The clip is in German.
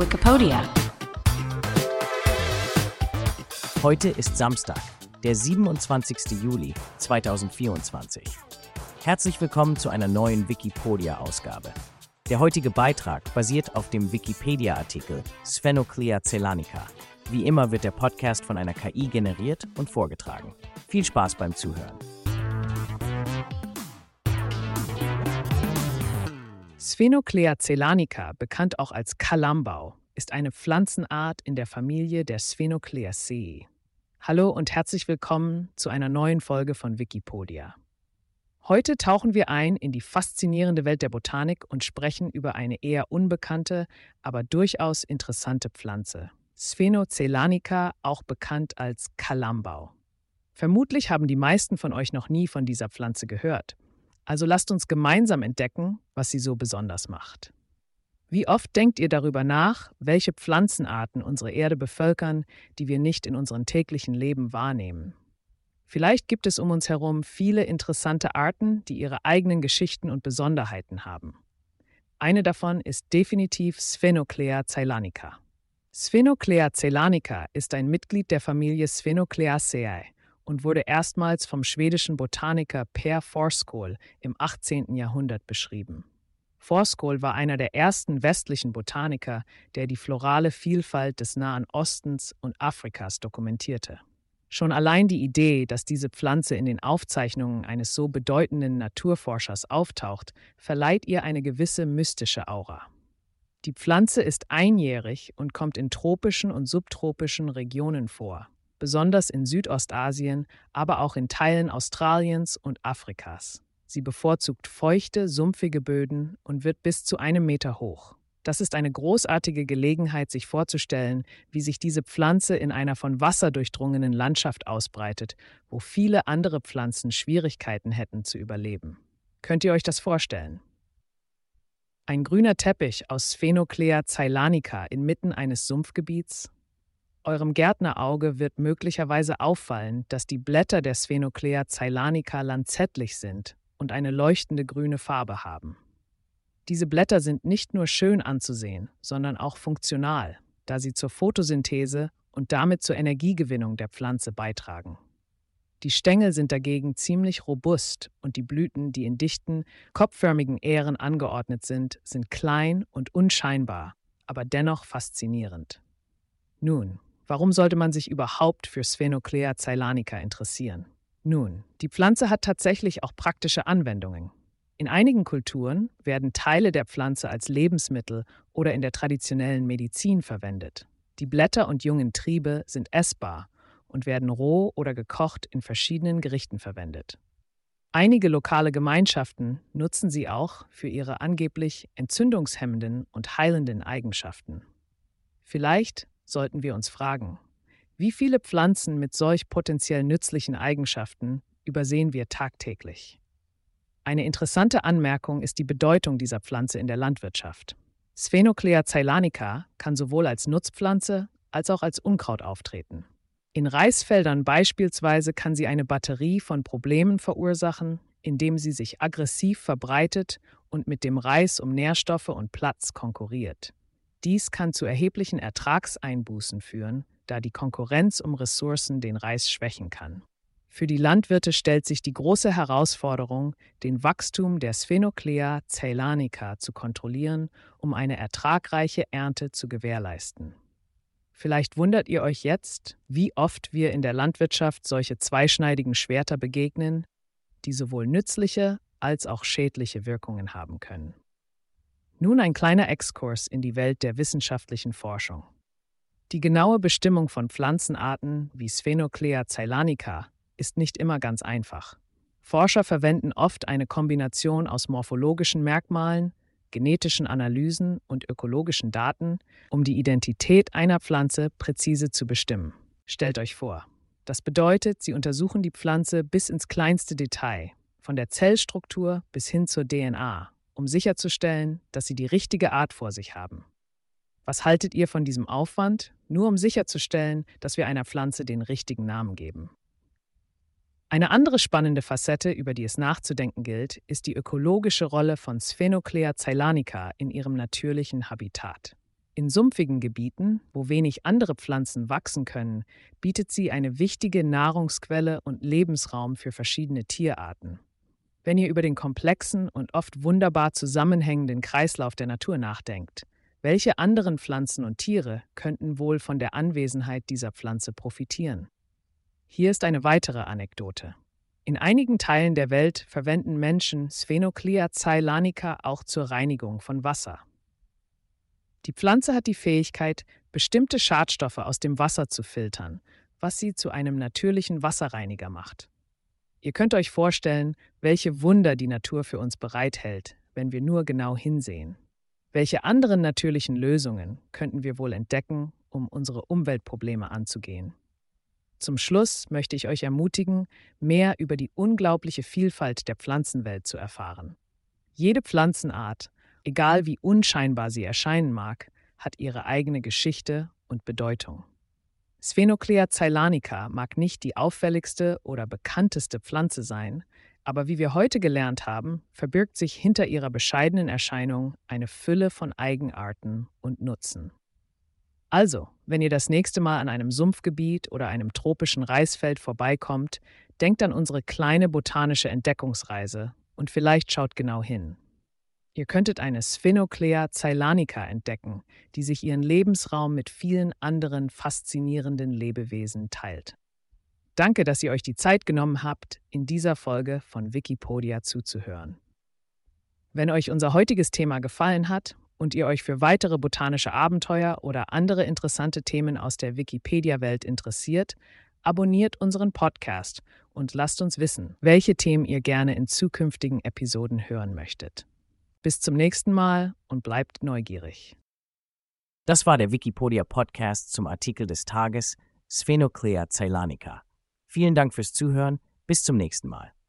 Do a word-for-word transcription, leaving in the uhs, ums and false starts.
Wikipedia. Heute ist Samstag, der siebenundzwanzigster Juli zweitausendvierundzwanzig. Herzlich willkommen zu einer neuen Wikipedia-Ausgabe. Der heutige Beitrag basiert auf dem Wikipedia-Artikel Sphenoclea ceylanica. Wie immer wird der Podcast von einer K I generiert und vorgetragen. Viel Spaß beim Zuhören. Sphenoclea ceylanica, bekannt auch als Kalambau, ist eine Pflanzenart in der Familie der Sphenocleaceae. Hallo und herzlich willkommen zu einer neuen Folge von Wikipedia. Heute tauchen wir ein in die faszinierende Welt der Botanik und sprechen über eine eher unbekannte, aber durchaus interessante Pflanze. Sphenoclea ceylanica, auch bekannt als Kalambau. Vermutlich haben die meisten von euch noch nie von dieser Pflanze gehört. Also lasst uns gemeinsam entdecken, was sie so besonders macht. Wie oft denkt ihr darüber nach, welche Pflanzenarten unsere Erde bevölkern, die wir nicht in unserem täglichen Leben wahrnehmen? Vielleicht gibt es um uns herum viele interessante Arten, die ihre eigenen Geschichten und Besonderheiten haben. Eine davon ist definitiv Sphenoclea ceylanica. Sphenoclea ceylanica ist ein Mitglied der Familie Sphenocleaceae und wurde erstmals vom schwedischen Botaniker Per Forsskål im achtzehnten Jahrhundert beschrieben. Forsskål war einer der ersten westlichen Botaniker, der die florale Vielfalt des Nahen Ostens und Afrikas dokumentierte. Schon allein die Idee, dass diese Pflanze in den Aufzeichnungen eines so bedeutenden Naturforschers auftaucht, verleiht ihr eine gewisse mystische Aura. Die Pflanze ist einjährig und kommt in tropischen und subtropischen Regionen vor, besonders in Südostasien, aber auch in Teilen Australiens und Afrikas. Sie bevorzugt feuchte, sumpfige Böden und wird bis zu einem Meter hoch. Das ist eine großartige Gelegenheit, sich vorzustellen, wie sich diese Pflanze in einer von Wasser durchdrungenen Landschaft ausbreitet, wo viele andere Pflanzen Schwierigkeiten hätten zu überleben. Könnt ihr euch das vorstellen? Ein grüner Teppich aus Sphenoclea ceylanica inmitten eines Sumpfgebiets? Eurem Gärtnerauge wird möglicherweise auffallen, dass die Blätter der Sphenoclea ceylanica lanzettlich sind und eine leuchtende grüne Farbe haben. Diese Blätter sind nicht nur schön anzusehen, sondern auch funktional, da sie zur Photosynthese und damit zur Energiegewinnung der Pflanze beitragen. Die Stängel sind dagegen ziemlich robust und die Blüten, die in dichten, kopfförmigen Ähren angeordnet sind, sind klein und unscheinbar, aber dennoch faszinierend. Nun, warum sollte man sich überhaupt für Sphenoclea ceylanica interessieren? Nun, die Pflanze hat tatsächlich auch praktische Anwendungen. In einigen Kulturen werden Teile der Pflanze als Lebensmittel oder in der traditionellen Medizin verwendet. Die Blätter und jungen Triebe sind essbar und werden roh oder gekocht in verschiedenen Gerichten verwendet. Einige lokale Gemeinschaften nutzen sie auch für ihre angeblich entzündungshemmenden und heilenden Eigenschaften. Vielleicht sollten wir uns fragen, wie viele Pflanzen mit solch potenziell nützlichen Eigenschaften übersehen wir tagtäglich? Eine interessante Anmerkung ist die Bedeutung dieser Pflanze in der Landwirtschaft. Sphenoclea ceylanica kann sowohl als Nutzpflanze als auch als Unkraut auftreten. In Reisfeldern beispielsweise kann sie eine Batterie von Problemen verursachen, indem sie sich aggressiv verbreitet und mit dem Reis um Nährstoffe und Platz konkurriert. Dies kann zu erheblichen Ertragseinbußen führen, da die Konkurrenz um Ressourcen den Reis schwächen kann. Für die Landwirte stellt sich die große Herausforderung, den Wachstum der Sphenoclea ceylanica zu kontrollieren, um eine ertragreiche Ernte zu gewährleisten. Vielleicht wundert ihr euch jetzt, wie oft wir in der Landwirtschaft solche zweischneidigen Schwerter begegnen, die sowohl nützliche als auch schädliche Wirkungen haben können. Nun ein kleiner Exkurs in die Welt der wissenschaftlichen Forschung. Die genaue Bestimmung von Pflanzenarten wie Sphenoclea ceylanica ist nicht immer ganz einfach. Forscher verwenden oft eine Kombination aus morphologischen Merkmalen, genetischen Analysen und ökologischen Daten, um die Identität einer Pflanze präzise zu bestimmen. Stellt euch vor, das bedeutet, sie untersuchen die Pflanze bis ins kleinste Detail, von der Zellstruktur bis hin zur D N A, um sicherzustellen, dass sie die richtige Art vor sich haben. Was haltet ihr von diesem Aufwand, nur um sicherzustellen, dass wir einer Pflanze den richtigen Namen geben? Eine andere spannende Facette, über die es nachzudenken gilt, ist die ökologische Rolle von Sphenoclea ceylanica in ihrem natürlichen Habitat. In sumpfigen Gebieten, wo wenig andere Pflanzen wachsen können, bietet sie eine wichtige Nahrungsquelle und Lebensraum für verschiedene Tierarten. Wenn ihr über den komplexen und oft wunderbar zusammenhängenden Kreislauf der Natur nachdenkt, welche anderen Pflanzen und Tiere könnten wohl von der Anwesenheit dieser Pflanze profitieren? Hier ist eine weitere Anekdote. In einigen Teilen der Welt verwenden Menschen Sphaenoclea ceylanica auch zur Reinigung von Wasser. Die Pflanze hat die Fähigkeit, bestimmte Schadstoffe aus dem Wasser zu filtern, was sie zu einem natürlichen Wasserreiniger macht. Ihr könnt euch vorstellen, welche Wunder die Natur für uns bereithält, wenn wir nur genau hinsehen. Welche anderen natürlichen Lösungen könnten wir wohl entdecken, um unsere Umweltprobleme anzugehen? Zum Schluss möchte ich euch ermutigen, mehr über die unglaubliche Vielfalt der Pflanzenwelt zu erfahren. Jede Pflanzenart, egal wie unscheinbar sie erscheinen mag, hat ihre eigene Geschichte und Bedeutung. Sphaenoclea ceylanica mag nicht die auffälligste oder bekannteste Pflanze sein, aber wie wir heute gelernt haben, verbirgt sich hinter ihrer bescheidenen Erscheinung eine Fülle von Eigenarten und Nutzen. Also, wenn ihr das nächste Mal an einem Sumpfgebiet oder einem tropischen Reisfeld vorbeikommt, denkt an unsere kleine botanische Entdeckungsreise und vielleicht schaut genau hin. Ihr könntet eine Sphaenoclea ceylanica entdecken, die sich ihren Lebensraum mit vielen anderen faszinierenden Lebewesen teilt. Danke, dass ihr euch die Zeit genommen habt, in dieser Folge von Wikipedia zuzuhören. Wenn euch unser heutiges Thema gefallen hat und ihr euch für weitere botanische Abenteuer oder andere interessante Themen aus der Wikipedia-Welt interessiert, abonniert unseren Podcast und lasst uns wissen, welche Themen ihr gerne in zukünftigen Episoden hören möchtet. Bis zum nächsten Mal und bleibt neugierig. Das war der Wikipedia-Podcast zum Artikel des Tages Sphaenoclea ceylanica. Vielen Dank fürs Zuhören. Bis zum nächsten Mal.